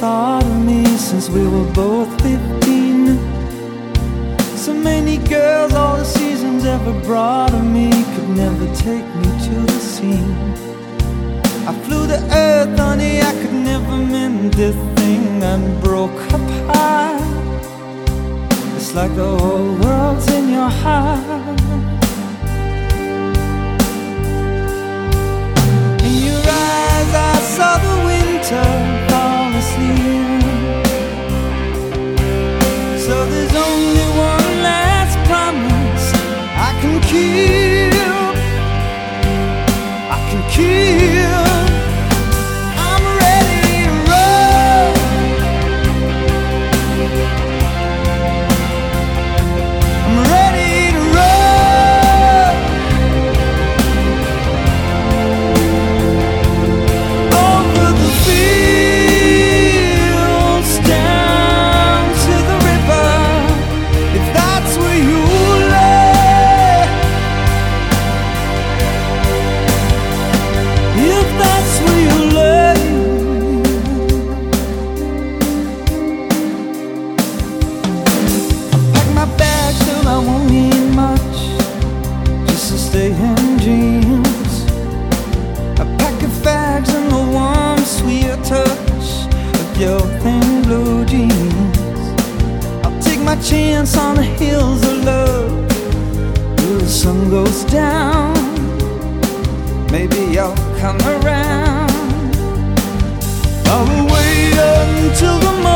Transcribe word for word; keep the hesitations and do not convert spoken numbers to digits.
thought of me since we were both fifteen. So many girls all the seasons ever brought to me could never take me to the scene. I flew the earth, honey, I could never mend this thing and broke apart. It's like the whole world's in your heart. In your eyes I saw the winter fall asleep. So there's only one last promise I can keep. I can keep. I'm ready to run. I'm ready to run over the fields down to the river. If that's where you lay, if that's where you lay, pack my bags till I won't need much, just to stay in dreams. A pack of fags and the warm, sweet touch of your thin blue jeans. I'll take my chance on the hills of love till the sun goes down. Maybe I'll come around. I will wait until the morning